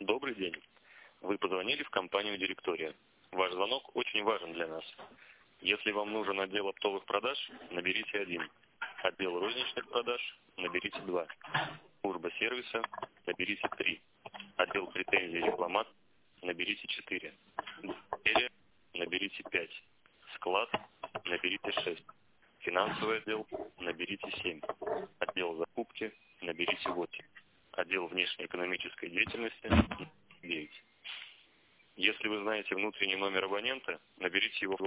Добрый день. Вы позвонили в компанию «Директория». Ваш звонок очень важен для нас. Если вам нужен отдел оптовых продаж, наберите 1. Отдел розничных продаж, наберите 2. Служба сервиса, наберите 3. Отдел претензий и рекламат, наберите 4. Бухгалтерия, наберите 5. Склад, наберите 6. Финансовый отдел, наберите 7. Отдел закупки, наберите 8. Отдел внешнеэкономической деятельности, 9. Если вы знаете внутренний номер абонента, наберите его в